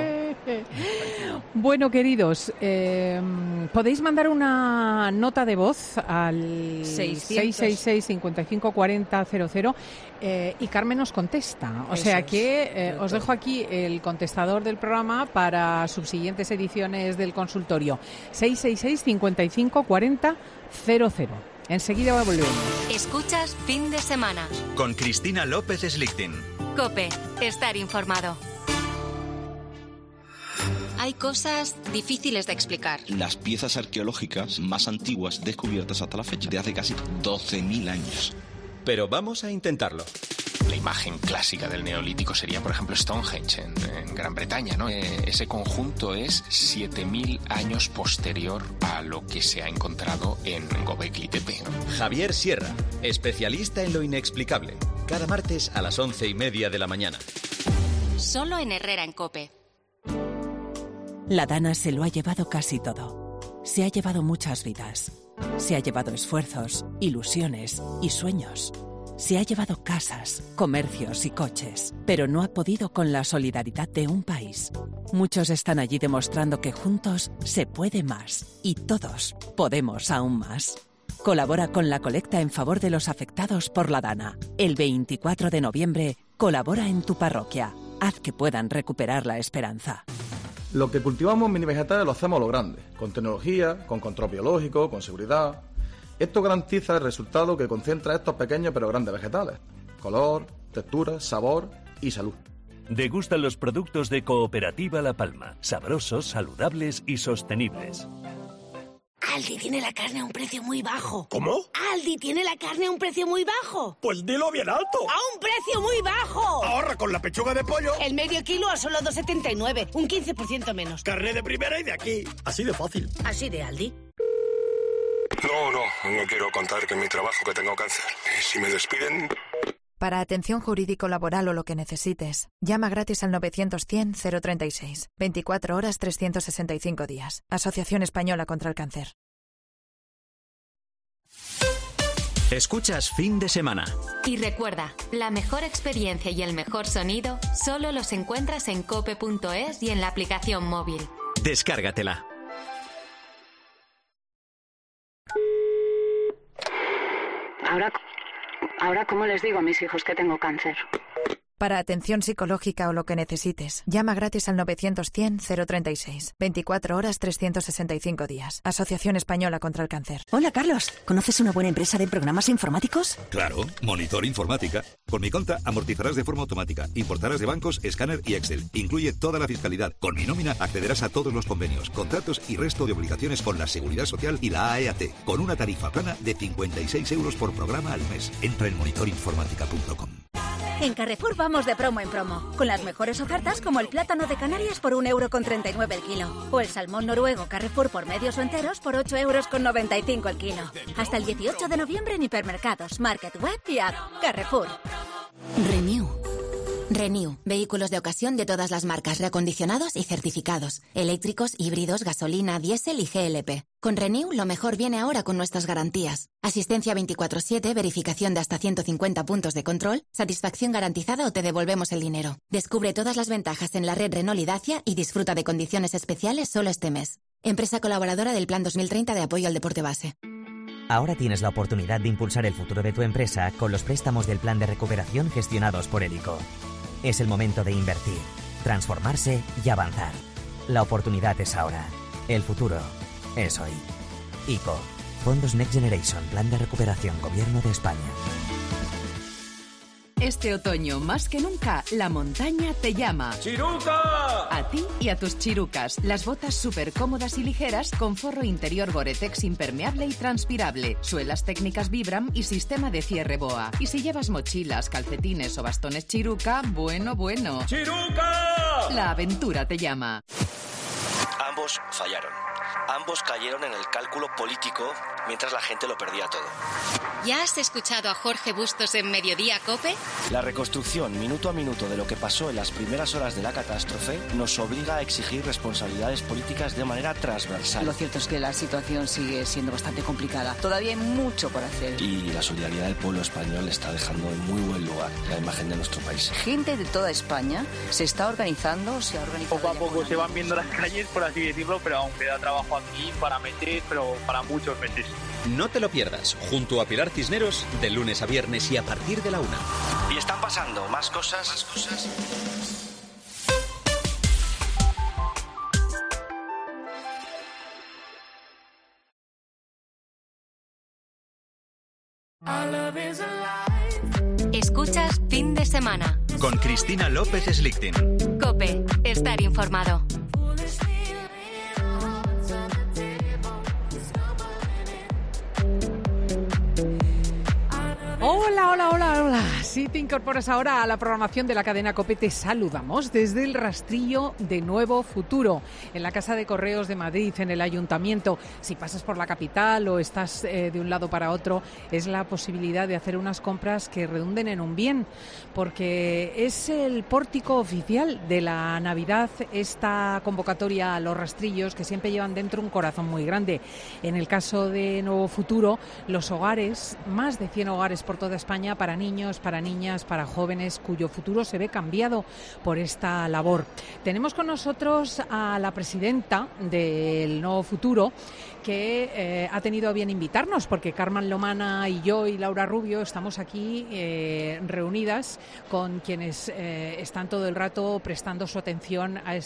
Bueno, queridos, podéis mandar una nota de voz al 666 55 40 00 y Carmen nos contesta. O sea que os dejo aquí el contestador del programa para subsiguientes ediciones del consultorio. 666 55 40 00. Enseguida volvemos. Escuchas Fin de Semana. Con Cristina López Slichting. COPE. Estar informado. Hay cosas difíciles de explicar. Las piezas arqueológicas más antiguas descubiertas hasta la fecha, de hace casi 12.000 años. Pero vamos a intentarlo. La imagen clásica del Neolítico sería, por ejemplo, Stonehenge en Gran Bretaña, ¿no? Ese conjunto es 7.000 años posterior a lo que se ha encontrado en Göbekli Tepe, ¿no? Javier Sierra, especialista en lo inexplicable. Cada martes a las 11:30 de la mañana. Solo en Herrera en COPE. La Dana se lo ha llevado casi todo. Se ha llevado muchas vidas. Se ha llevado esfuerzos, ilusiones y sueños. Se ha llevado casas, comercios y coches, pero no ha podido con la solidaridad de un país. Muchos están allí demostrando que juntos se puede más y todos podemos aún más. Colabora con la colecta en favor de los afectados por la Dana. El 24 de noviembre, colabora en tu parroquia. Haz que puedan recuperar la esperanza. Lo que cultivamos en mini vegetales lo hacemos a lo grande, con tecnología, con control biológico, con seguridad. Esto garantiza el resultado que concentra estos pequeños pero grandes vegetales. Color, textura, sabor y salud. Degustan los productos de Cooperativa La Palma. Sabrosos, saludables y sostenibles. Aldi tiene la carne a un precio muy bajo. ¿Cómo? Aldi tiene la carne a un precio muy bajo. Pues dilo bien alto. ¡A un precio muy bajo! Ahorra con la pechuga de pollo. El medio kilo a solo 2,79. Un 15% menos. Carne de primera y de aquí. Así de fácil. Así de Aldi. No quiero contar que en mi trabajo que tengo cáncer. Y si me despiden... Para atención jurídico-laboral o lo que necesites, llama gratis al 900-100-036. 24 horas, 365 días. Asociación Española contra el Cáncer. Escuchas Fin de Semana. Y recuerda, la mejor experiencia y el mejor sonido solo los encuentras en cope.es y en la aplicación móvil. Descárgatela. Ahora, ¿cómo les digo a mis hijos que tengo cáncer? Para atención psicológica o lo que necesites, llama gratis al 900-100-036. 24 horas, 365 días. Asociación Española contra el Cáncer. Hola, Carlos. ¿Conoces una buena empresa de programas informáticos? Claro, Monitor Informática. Con mi cuenta amortizarás de forma automática, importarás de bancos, escáner y Excel. Incluye toda la fiscalidad. Con mi nómina accederás a todos los convenios, contratos y resto de obligaciones con la Seguridad Social y la AEAT, con una tarifa plana de 56 euros por programa al mes. Entra en monitorinformática.com. En Carrefour vamos de promo en promo, con las mejores ofertas como el plátano de Canarias por 1,39 € el kilo, o el salmón noruego Carrefour por medios o enteros por 8,95 € el kilo. Hasta el 18 de noviembre en hipermercados, market, web y app. Carrefour. Renew, vehículos de ocasión de todas las marcas, reacondicionados y certificados, eléctricos, híbridos, gasolina, diésel y GLP. Con Renew lo mejor viene ahora con nuestras garantías. Asistencia 24/7, verificación de hasta 150 puntos de control, satisfacción garantizada o te devolvemos el dinero. Descubre todas las ventajas en la red Renault y Dacia y disfruta de condiciones especiales solo este mes. Empresa colaboradora del Plan 2030 de apoyo al deporte base. Ahora tienes la oportunidad de impulsar el futuro de tu empresa con los préstamos del Plan de Recuperación gestionados por el ICO. Es el momento de invertir, transformarse y avanzar. La oportunidad es ahora. El futuro es hoy. ICO. Fondos Next Generation. Plan de Recuperación. Gobierno de España. Este otoño, más que nunca, la montaña te llama. ¡Chiruca! A ti y a tus chirucas. Las botas súper cómodas y ligeras con forro interior Gore-Tex impermeable y transpirable, suelas técnicas Vibram y sistema de cierre BOA. Y si llevas mochilas, calcetines o bastones Chiruca, bueno. ¡Chiruca! La aventura te llama. Ambos fallaron. Ambos cayeron en el cálculo político mientras la gente lo perdía todo. ¿Ya has escuchado a Jorge Bustos en Mediodía COPE? La reconstrucción minuto a minuto de lo que pasó en las primeras horas de la catástrofe nos obliga a exigir responsabilidades políticas de manera transversal. Lo cierto es que la situación sigue siendo bastante complicada. Todavía hay mucho por hacer. Y la solidaridad del pueblo español está dejando en muy buen lugar la imagen de nuestro país. Gente de toda España se está organizando, se ha organizado. Poco a poco se van viendo las calles, por así decirlo, pero aún queda trabajo aquí para meses, pero para muchos meses. No te lo pierdas, junto a Pilar Cisneros, de lunes a viernes y a partir de la 1. Y están pasando más cosas. Escuchas Fin de Semana. Con Cristina López Slichting. COPE. Estar informado. Hola. Si te incorporas ahora a la programación de la cadena COPE, te saludamos desde el rastrillo de Nuevo Futuro, en la Casa de Correos de Madrid, en el Ayuntamiento. Si pasas por la capital o estás de un lado para otro, es la posibilidad de hacer unas compras que redunden en un bien, porque es el pórtico oficial de la Navidad, esta convocatoria a los rastrillos que siempre llevan dentro un corazón muy grande. En el caso de Nuevo Futuro, los hogares, más de 100 hogares por toda España, para niños, para niñas, para jóvenes, cuyo futuro se ve cambiado por esta labor. Tenemos con nosotros a la presidenta del Nuevo Futuro, que ha tenido a bien invitarnos, porque Carmen Lomana y yo y Laura Rubio estamos aquí reunidas con quienes están todo el rato prestando su atención a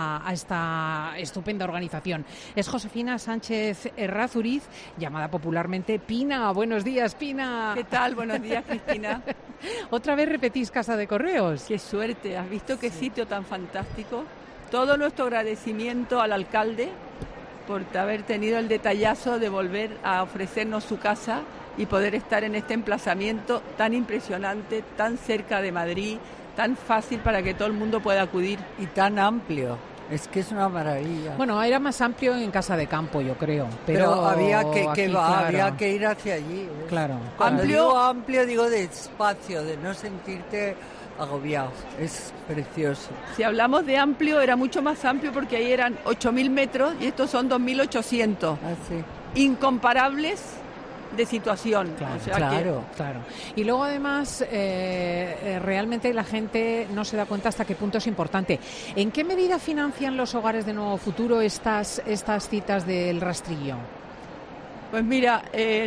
esta estupenda organización. Es Josefina Sánchez Errázuriz, llamada popularmente Pina. Buenos días, Pina. ¿Qué tal? Buenos días, Cristina. ¿Otra vez repetís Casa de Correos? Qué suerte, ¿has visto qué sitio tan fantástico? Todo nuestro agradecimiento al alcalde por haber tenido el detallazo de volver a ofrecernos su casa y poder estar en este emplazamiento tan impresionante, tan cerca de Madrid, tan fácil para que todo el mundo pueda acudir. Y tan amplio. Es que es una maravilla. Bueno, era más amplio en Casa de Campo, yo creo. Pero había había que ir hacia allí. ¿Ves? Claro. Cuando digo amplio, digo de espacio, de no sentirte agobiado. Es precioso. Si hablamos de amplio, era mucho más amplio porque ahí eran 8.000 metros y estos son 2.800. Así. Incomparables de situación. Claro, o sea claro. Y luego además realmente la gente no se da cuenta hasta qué punto es importante. ¿En qué medida financian los hogares de Nuevo Futuro estas citas del rastrillo? Pues mira,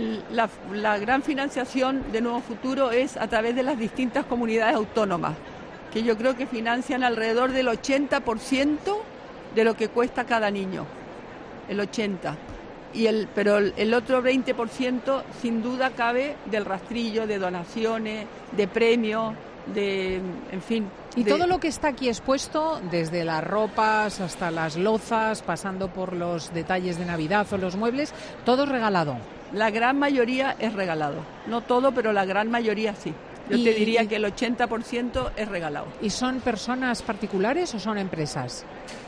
la gran financiación de Nuevo Futuro es a través de las distintas comunidades autónomas, que yo creo que financian alrededor del 80% de lo que cuesta cada niño, el 80%. Pero el otro 20% sin duda cabe del rastrillo, de donaciones, de premios, en fin. Y todo lo que está aquí expuesto, desde las ropas hasta las lozas, pasando por los detalles de Navidad o los muebles, todo es regalado. La gran mayoría es regalado. No todo, pero la gran mayoría sí. Yo te diría que el 80% es regalado. ¿Y son personas particulares o son empresas?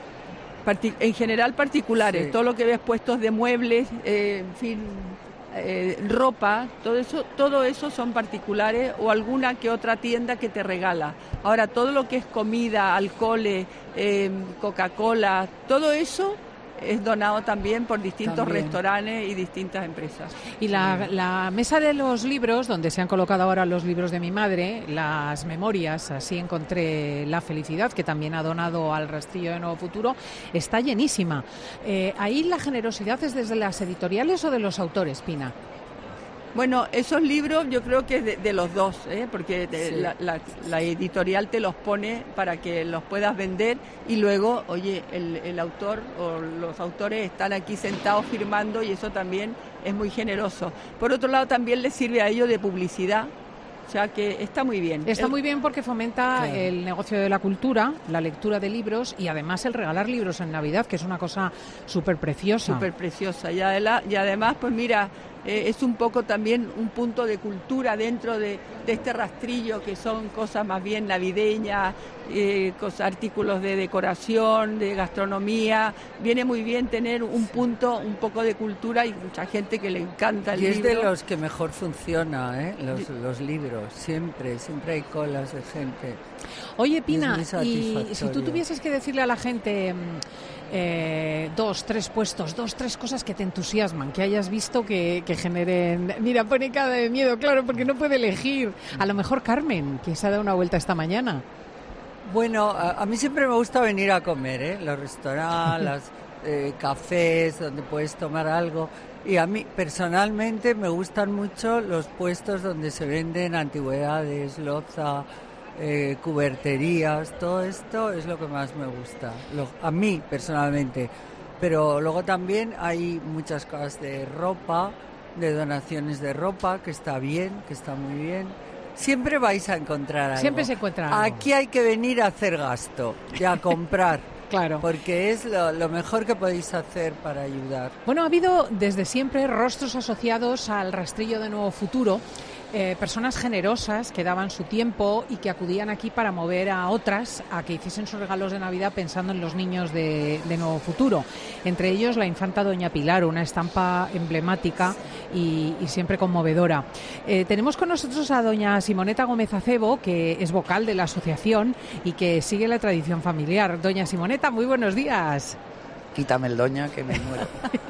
En general particulares, sí. Todo lo que ves puestos de muebles, en fin, ropa, todo eso son particulares o alguna que otra tienda que te regala. Ahora, todo lo que es comida, alcoholes, Coca-Cola, todo eso es donado también por distintos restaurantes y distintas empresas. Y la mesa de los libros, donde se han colocado ahora los libros de mi madre, las memorias, así encontré La Felicidad, que también ha donado al rastrillo de Nuevo Futuro, está llenísima. ¿Ahí la generosidad es desde las editoriales o de los autores, Pina? Bueno, esos libros yo creo que es de los dos, porque sí. la editorial te los pone para que los puedas vender y luego, oye, el autor o los autores están aquí sentados firmando y eso también es muy generoso. Por otro lado, también les sirve a ellos de publicidad. O sea que está muy bien. Está muy bien porque fomenta el negocio de la cultura, la lectura de libros y además el regalar libros en Navidad, que es una cosa súper preciosa. Súper preciosa. Y además, pues mira, es un poco también un punto de cultura dentro de este rastrillo, que son cosas más bien navideñas, artículos de decoración, de gastronomía. Viene muy bien tener un punto, un poco de cultura y mucha gente que le encanta el libro. Y es de los que mejor funciona, los libros. Siempre hay colas de gente. Oye, Pina, y si tú tuvieses que decirle a la gente 2, 3 puestos, 2, 3 cosas que te entusiasman, que hayas visto que generen... Mira, pone cara de miedo, claro, porque no puede elegir. A lo mejor Carmen, que se ha dado una vuelta esta mañana. Bueno, a mí siempre me gusta venir a comer, los restaurantes, los cafés, donde puedes tomar algo. Y a mí, personalmente, me gustan mucho los puestos donde se venden antigüedades, loza, cuberterías, todo esto es lo que más me gusta, a mí personalmente. Pero luego también hay muchas cosas de ropa, de donaciones de ropa, que está bien, que está muy bien. Siempre vais a encontrar algo. Siempre se encuentra algo. Aquí hay que venir a hacer gasto y a comprar. Claro. Porque es lo mejor que podéis hacer para ayudar. Bueno, ha habido desde siempre rostros asociados al rastrillo de Nuevo Futuro personas generosas que daban su tiempo y que acudían aquí para mover a otras a que hiciesen sus regalos de Navidad pensando en los niños de Nuevo Futuro. Entre ellos la infanta Doña Pilar, una estampa emblemática y siempre conmovedora. Tenemos con nosotros a doña Simoneta Gómez Acebo, que es vocal de la asociación y que sigue la tradición familiar. Doña Simoneta, muy buenos días. Quítame el doña, que me muero.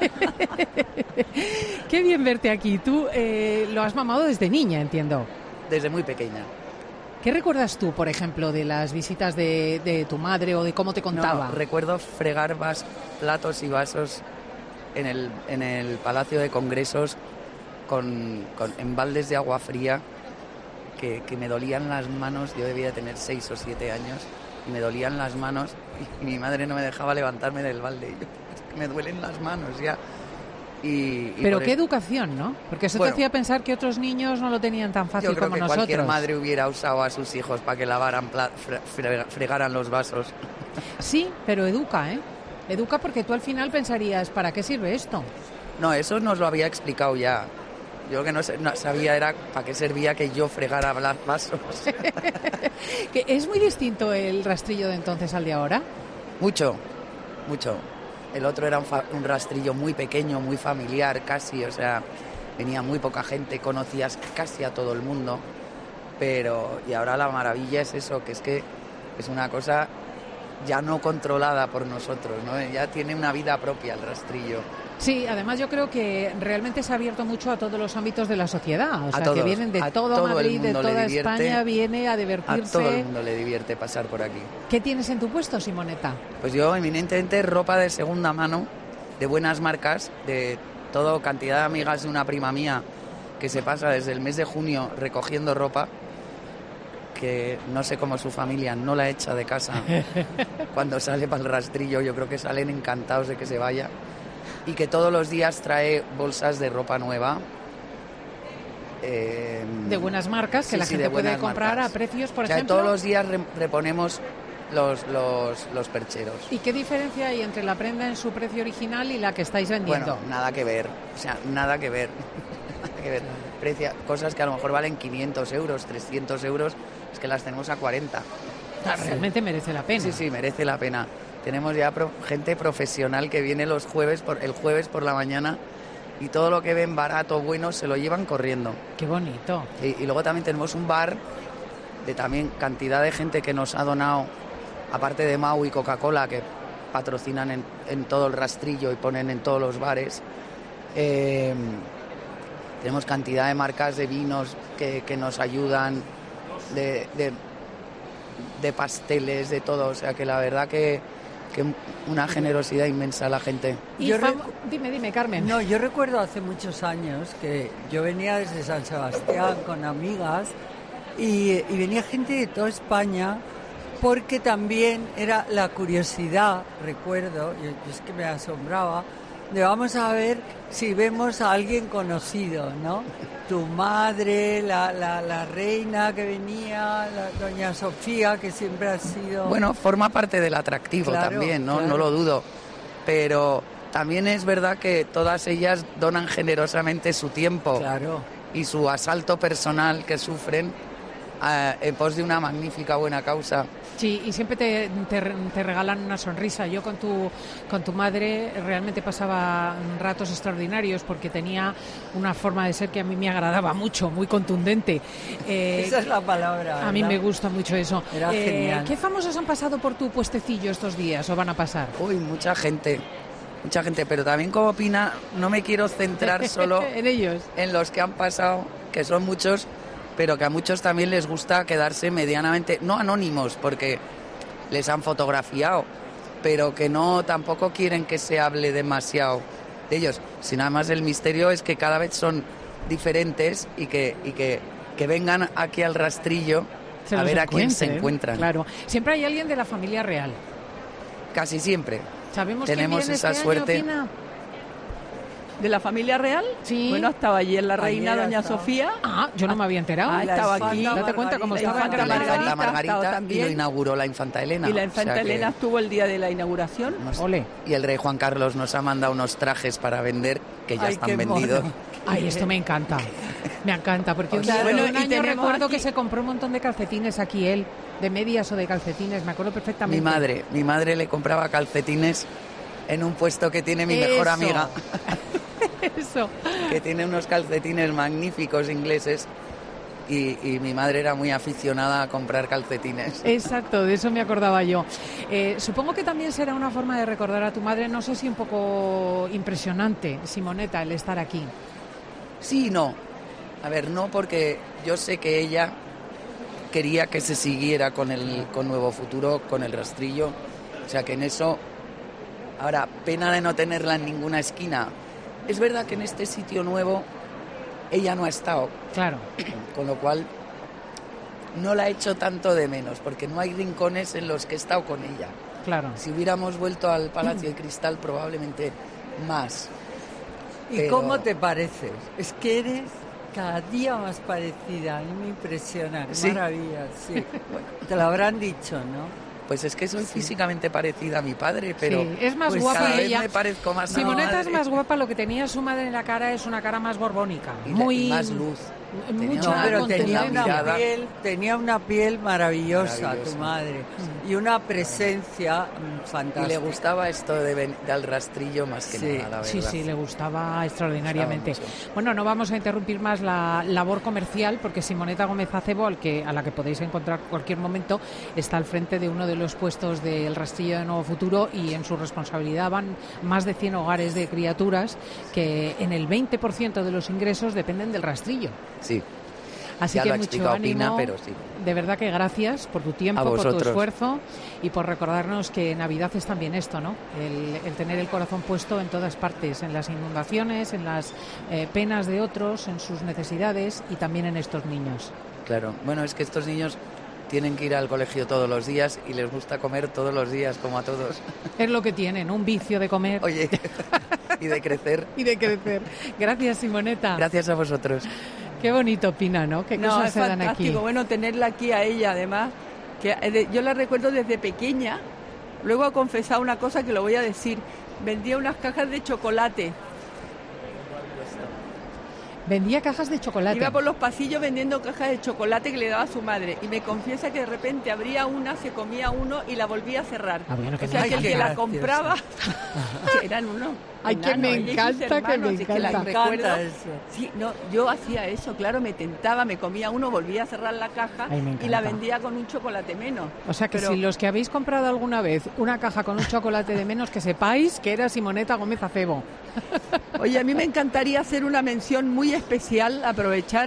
Qué bien verte aquí. Tú lo has mamado desde niña, entiendo. Desde muy pequeña. ¿Qué recuerdas tú, por ejemplo, de las visitas de tu madre o de cómo te contaba? No, recuerdo fregar platos y vasos en el Palacio de Congresos en baldes de agua fría que me dolían las manos. Yo debía tener 6 o 7 años y me dolían las manos y mi madre no me dejaba levantarme del balde. Y yo, es que me duelen las manos ya. Pero qué educación, ¿no? Porque eso te hacía pensar que otros niños no lo tenían tan fácil como nosotros. Yo creo que cualquier madre hubiera usado a sus hijos para que lavaran, fregaran los vasos. Sí, pero educa, ¿eh? Educa porque tú al final pensarías, ¿para qué sirve esto? No, eso nos lo había explicado ya. Yo lo que no sabía era para qué servía que yo fregara vasos. ¿Que es muy distinto el rastrillo de entonces al de ahora? Mucho, mucho. El otro era un rastrillo muy pequeño, muy familiar casi, o sea, venía muy poca gente, conocías casi a todo el mundo, y ahora la maravilla es eso, que es una cosa ya no controlada por nosotros, ¿no? Ya tiene una vida propia el rastrillo. Sí, además yo creo que realmente se ha abierto mucho a todos los ámbitos de la sociedad, o sea, que vienen de todo Madrid, de toda España, viene a divertirse. A todo el mundo le divierte pasar por aquí. ¿Qué tienes en tu puesto, Simoneta? Pues yo eminentemente ropa de segunda mano, de buenas marcas, de toda cantidad de amigas de una prima mía que se pasa desde el mes de junio recogiendo ropa, que no sé cómo su familia no la echa de casa cuando sale para el rastrillo. Yo creo que salen encantados de que se vaya. Y que todos los días trae bolsas de ropa nueva. De buenas marcas, que la gente puede comprar a precios, por ejemplo. Todos los días reponemos los percheros. ¿Y qué diferencia hay entre la prenda en su precio original y la que estáis vendiendo? Bueno, nada que ver. O sea, nada que ver. Nada que ver. Cosas que a lo mejor valen 500 euros, 300 euros, es que las tenemos a 40. Realmente merece la pena. Sí, merece la pena. Tenemos ya gente profesional que viene el jueves por la mañana y todo lo que ven barato, bueno, se lo llevan corriendo. ¡Qué bonito! Y luego también tenemos un bar de también cantidad de gente que nos ha donado, aparte de Mau y Coca-Cola, que patrocinan en todo el rastrillo y ponen en todos los bares. Tenemos cantidad de marcas de vinos que nos ayudan, de pasteles, de todo. O sea que la verdad que una generosidad inmensa la gente. Dime, Carmen. No, yo recuerdo hace muchos años que yo venía desde San Sebastián con amigas y venía gente de toda España porque también era la curiosidad, recuerdo, y es que me asombraba, de vamos a ver si vemos a alguien conocido, ¿no? Tu madre, la reina que venía, doña Sofía, que siempre ha sido... Bueno, forma parte del atractivo también, ¿no? Claro. No lo dudo. Pero también es verdad que todas ellas donan generosamente su tiempo y su asalto personal que sufren en pos de una magnífica buena causa. Sí, y siempre te regalan una sonrisa. Yo con tu madre realmente pasaba ratos extraordinarios porque tenía una forma de ser que a mí me agradaba mucho, muy contundente. Esa es la palabra, ¿verdad? A mí me gusta mucho eso. Era genial. ¿Qué famosos han pasado por tu puestecillo estos días o van a pasar? Uy, mucha gente, pero también como opina, no me quiero centrar solo en ellos, en los que han pasado, que son muchos, pero que a muchos también les gusta quedarse medianamente, no anónimos, porque les han fotografiado, pero que no tampoco quieren que se hable demasiado de ellos. Si nada más el misterio es que cada vez son diferentes y que vengan aquí al rastrillo a ver a quién se encuentran. Claro, siempre hay alguien de la familia real. Casi siempre. ¿Sabemos tenemos quién viene esa este suerte. Año, Pina? ¿De la familia real? Sí. Bueno, estaba ayer la reina doña Sofía. Ah, yo no me había enterado. Estaba aquí. Date cuenta cómo estaba la infanta Margarita también. Y lo inauguró la infanta Elena. Y la infanta Elena estuvo el día de la inauguración. Ole. Y el rey Juan Carlos nos ha mandado unos trajes para vender que ya están vendidos. Ay, esto me encanta. Me encanta, porque un año recuerdo que se compró un montón de calcetines aquí él, de medias o de calcetines, me acuerdo perfectamente. Mi madre le compraba calcetines en un puesto que tiene mi mejor amiga. Eso. Que tiene unos calcetines magníficos ingleses. Y mi madre era muy aficionada a comprar calcetines. Exacto, de eso me acordaba yo. Supongo que también será una forma de recordar a tu madre, no sé si un poco impresionante, Simonetta, el estar aquí. Sí y no. A ver, no, porque yo sé que ella quería que se siguiera con Nuevo Futuro, con el rastrillo. O sea que en eso, ahora, pena de no tenerla en ninguna esquina. Es verdad que en este sitio nuevo ella no ha estado. Claro. Con lo cual no la he hecho tanto de menos, porque no hay rincones en los que he estado con ella. Claro. Si hubiéramos vuelto al Palacio de Cristal, probablemente más. ¿Y cómo te pareces? Es que eres cada día más parecida. A mí me impresiona. Qué maravilla, sí. Bueno, te lo habrán dicho, ¿no? Pues es que soy físicamente parecida a mi padre, pero sí, es más guapa cada ella. Vez me parezco más Simonetta a es más guapa, lo que tenía su madre en la cara es una cara más borbónica, y más luz. Pero tenía una piel maravillosa tu madre y una presencia fantástica. Y le gustaba esto del rastrillo más que nada, la verdad. Sí, le gustaba extraordinariamente. Bueno, no vamos a interrumpir más la labor comercial porque Simonetta Gómez Acebo, a la que podéis encontrar en cualquier momento, está al frente de uno de los puestos del rastrillo de Nuevo Futuro y en su responsabilidad van más de 100 hogares de criaturas que en el 20% de los ingresos dependen del rastrillo. Sí. Así ya que lo mucho ánimo, Pina, pero sí. De verdad que gracias por tu tiempo, por tu esfuerzo y por recordarnos que Navidad es también esto, ¿no? El tener el corazón puesto en todas partes, en las inundaciones, en las penas de otros, en sus necesidades y también en estos niños. Claro, bueno, es que estos niños tienen que ir al colegio todos los días y les gusta comer todos los días, como a todos. Es lo que tienen, un vicio de comer. Oye, y de crecer. Y de crecer. Gracias, Simonetta. Gracias a vosotros. Qué bonito, Pina, ¿no? Qué cosas se dan aquí. Es fantástico, bueno, tenerla aquí a ella, además, que yo la recuerdo desde pequeña. Luego ha confesado una cosa que lo voy a decir. Vendía unas cajas de chocolate. Vendía cajas de chocolate. Iba por los pasillos vendiendo cajas de chocolate que le daba a su madre. Y me confiesa que de repente abría una, se comía uno y la volvía a cerrar. Bueno, o sea, que el que la compraba eran unos. Ay, que me encanta, que me encanta. Sí, no, yo hacía eso, claro, me tentaba, me comía uno, volvía a cerrar la caja y la vendía con un chocolate menos. O sea que si los que habéis comprado alguna vez una caja con un chocolate de menos, que sepáis que era Simonetta Gómez Acebo. Oye, a mí me encantaría hacer una mención muy especial, aprovechar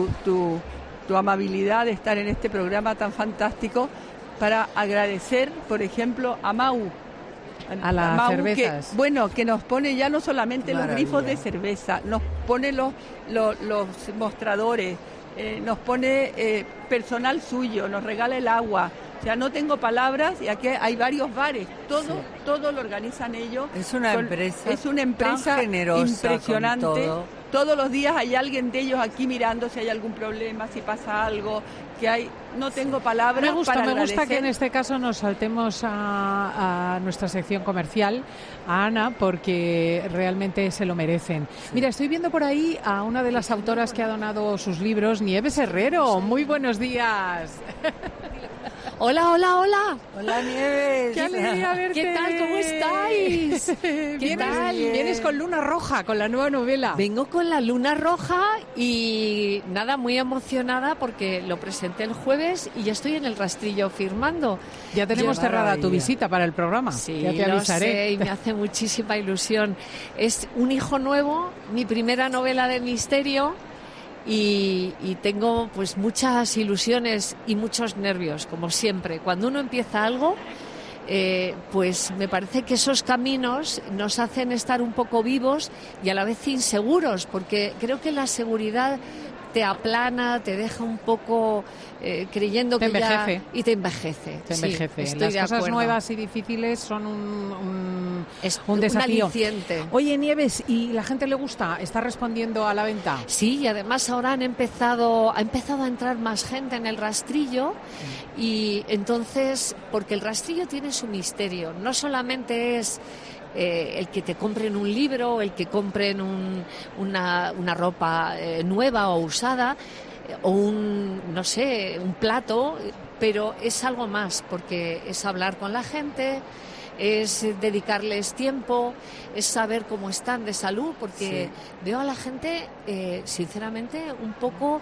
tu amabilidad de estar en este programa tan fantástico para agradecer, por ejemplo, a Mau. A las cervezas. Que nos pone ya no solamente los grifos de cerveza, nos pone los mostradores, nos pone personal suyo, nos regala el agua. O sea, no tengo palabras y aquí hay varios bares. Todo lo organizan ellos. Es una empresa tan generosa, impresionante. Todos los días hay alguien de ellos aquí mirando si hay algún problema, si pasa algo, no tengo palabras para agradecer. Me gusta que en este caso nos saltemos a nuestra sección comercial, a Ana, porque realmente se lo merecen. Sí. Mira, estoy viendo por ahí a una de las autoras que ha donado sus libros, Nieves Herrero. Muy buenos días. Hola, hola, hola. Hola, Nieves. Qué alegría verte. ¿Qué tal? ¿Cómo estáis? ¿Qué tal? Vienes con Luna Roja, con la nueva novela. Vengo con la Luna Roja y nada, muy emocionada porque lo presenté el jueves y ya estoy en el rastrillo firmando. Ya tenemos cerrada tu visita para el programa. Sí, ya te avisaré. Lo sé, y me hace muchísima ilusión. Es un hijo nuevo, mi primera novela de misterio. Y tengo pues muchas ilusiones y muchos nervios, como siempre. Cuando uno empieza algo, pues me parece que esos caminos nos hacen estar un poco vivos y a la vez inseguros, porque creo que la seguridad te aplana, te deja un poco creyendo que envejece. Ya... Y te envejece. Te envejece. Sí, las cosas nuevas y difíciles son un desafío. Un aliciente. Oye, Nieves, ¿y la gente le gusta? ¿Está respondiendo a la venta? Sí, y además ahora ha empezado a entrar más gente en el rastrillo y entonces, porque el rastrillo tiene su misterio, no solamente es el que te compren un libro, el que compren una ropa nueva o usada, o no sé, un plato, pero es algo más, porque es hablar con la gente, es dedicarles tiempo, es saber cómo están de salud, porque veo a la gente, sinceramente, un poco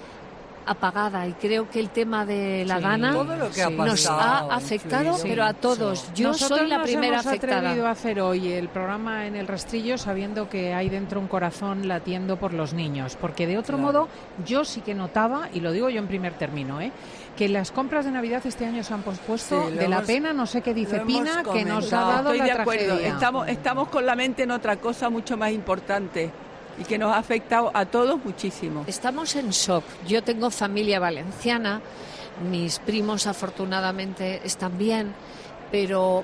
apagada, y creo que el tema de la gana nos ha afectado, pero a todos. Yo soy la primera afectada. Nosotros nos hemos atrevido a hacer hoy el programa en el rastrillo sabiendo que hay dentro un corazón latiendo por los niños, porque de otro modo yo sí que notaba, y lo digo yo en primer término, que las compras de Navidad este año se han pospuesto de la pena, no sé qué dice Pina, que nos ha dado la tragedia. Estamos con la mente en otra cosa mucho más importante y que nos ha afectado a todos muchísimo. Estamos en shock. Yo tengo familia valenciana, mis primos afortunadamente están bien, pero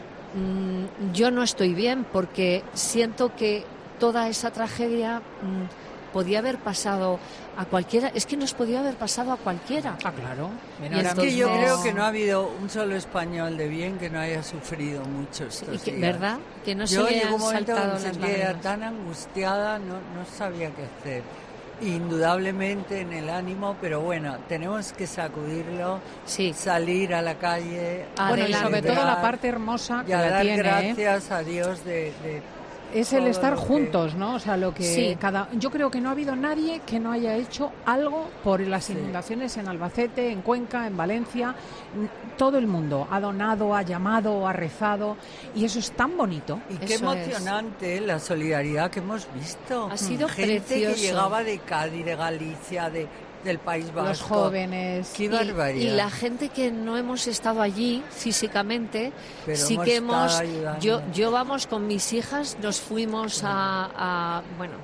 yo no estoy bien porque siento que toda esa tragedia podía haber pasado a cualquiera. Es que nos podía haber pasado a cualquiera. Ah, claro. Y es que yo creo que no ha habido un solo español de bien que no haya sufrido mucho estos días. ¿Verdad? Que no se yo le llegó han un momento saltado que las me sentía lágrimas. tan angustiada, no sabía qué hacer. Indudablemente en el ánimo, pero bueno, tenemos que sacudirlo, salir a la calle, bueno, y sobre todo la parte hermosa que y a la dar tiene, gracias a Dios de es el todo estar lo que- juntos, ¿no? O sea, lo que yo creo que no ha habido nadie que no haya hecho algo por las inundaciones en Albacete, en Cuenca, en Valencia. Todo el mundo ha donado, ha llamado, ha rezado, y eso es tan bonito. Y qué emocionante la solidaridad que hemos visto. Ha sido gente precioso. que llegaba de Cádiz, de Galicia, del País Vasco. Los jóvenes. Qué barbaridad. Y la gente que no hemos estado allí físicamente, Pero sí hemos que estado ayudando. yo vamos con mis hijas, nos fuimos a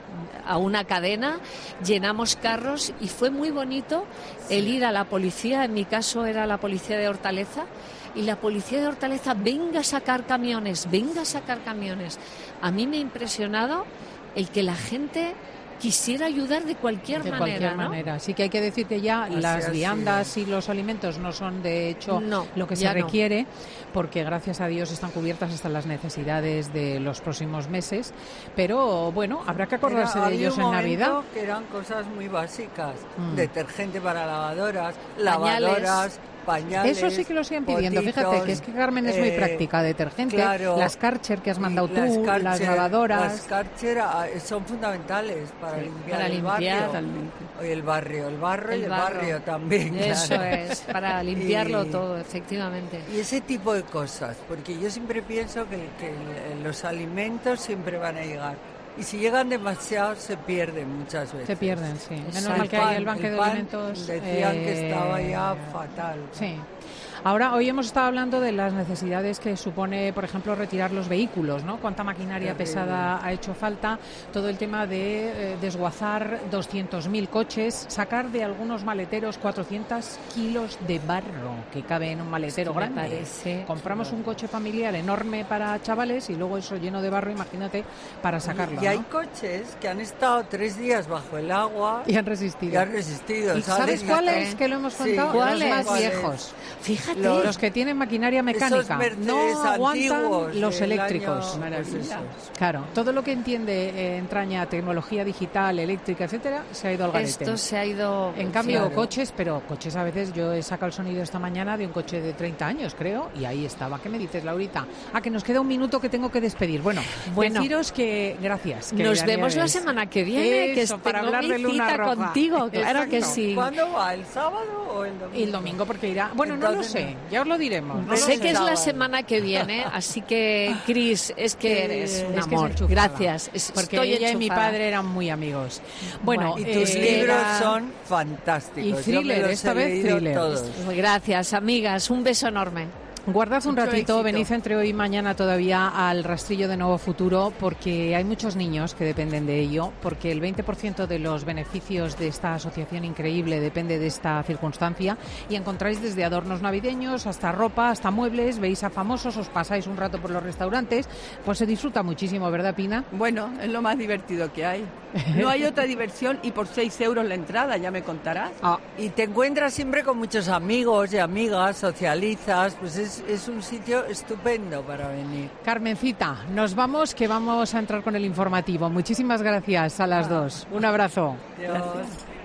una cadena, llenamos carros y fue muy bonito el ir a la policía. En mi caso era la policía de Hortaleza, y la policía de Hortaleza, venga a sacar camiones. A mí me ha impresionado el que la gente quisiera ayudar de cualquier De manera, cualquier ¿no? manera. Sí que hay que decir que ya Así las ha viandas y los alimentos no son de hecho lo que se ya no. requiere, porque gracias a Dios están cubiertas hasta las necesidades de los próximos meses. Pero bueno, habrá que acordarse de Había ellos un en momento Navidad. que eran cosas muy básicas. Mm. Detergente para lavadoras, Pañales. lavadoras, pañales. Eso sí que lo siguen pidiendo. potitos, Fíjate que es que Carmen es muy práctica. Detergente, claro, las Karcher que has mandado y tú, las Karcher, lavadoras. Las Karcher son fundamentales para limpiar para el limpiar. barrio. Oye, el barro y el barrio también. Eso claro. es, para limpiarlo Y- todo, efectivamente. Y ese tipo de cosas, porque yo siempre pienso que los alimentos siempre van a llegar. Y si llegan demasiado, se pierden muchas veces. Se pierden, sí. Menos Exacto. mal que hay el banque de pan alimentos. Decían que estaba ya fatal. Sí. Ahora, hoy hemos estado hablando de las necesidades que supone, por ejemplo, retirar los vehículos, ¿no? Cuánta maquinaria pesada ha hecho falta, todo el tema de desguazar 200.000 coches, sacar de algunos maleteros 400 kilos de barro que cabe en un maletero me grande. parece Compramos un coche familiar enorme para chavales y luego eso lleno de barro, imagínate, para sacarlo, Y hay ¿no? coches que han estado 3 días bajo el agua Y han resistido. y han resistido. ¿Y sabes cuáles? Que lo hemos contado. ¿cuáles? Los más ¿Cuáles? viejos. Fíjate. Los que tienen maquinaria mecánica. Esos Mercedes No aguantan antiguos los del eléctricos. año, pues eso. Claro, todo lo que entraña tecnología digital, eléctrica, etcétera, se ha ido al garete. Esto se ha ido... En cambio, claro. coches a veces, yo he sacado el sonido esta mañana de un coche de 30 años, creo, y ahí estaba. ¿Qué me dices, Laurita? Que nos queda un minuto que tengo que despedir. Bueno, deciros que gracias. Que Nos ya vemos la nieves. semana que viene, que Eso, para tengo hablar mi de Luna cita Roja. contigo, claro que Exacto. sí. ¿Cuándo va? ¿El sábado o el domingo? El domingo, porque irá... Bueno, no lo Entonces, sé, ya os lo diremos. No Sé lo que es la sábado. semana que viene, así que, Cris, es que eres un Es que es amor. enchufada. Gracias. Porque Estoy ella y mi enchufada. padre eran muy amigos. Bueno, y tus libros son fantásticos. y Yo me thriller, los esta he vez leído thriller. todos. Gracias, amigas. Un beso enorme. Guardad un Mucho ratito, éxito. venid entre hoy y mañana todavía al rastrillo de Nuevo Futuro, porque hay muchos niños que dependen de ello, porque el 20% de los beneficios de esta asociación increíble depende de esta circunstancia, y encontráis desde adornos navideños hasta ropa, hasta muebles, veis a famosos, os pasáis un rato por los restaurantes, pues se disfruta muchísimo, ¿verdad, Pina? Bueno, es lo más divertido que hay. No hay otra diversión y por 6 euros la entrada, ya me contarás. Y te encuentras siempre con muchos amigos y amigas, socializas, pues es es un sitio estupendo para venir. Carmencita, nos vamos, que vamos a entrar con el informativo. Muchísimas gracias a las dos. Un abrazo. Adiós.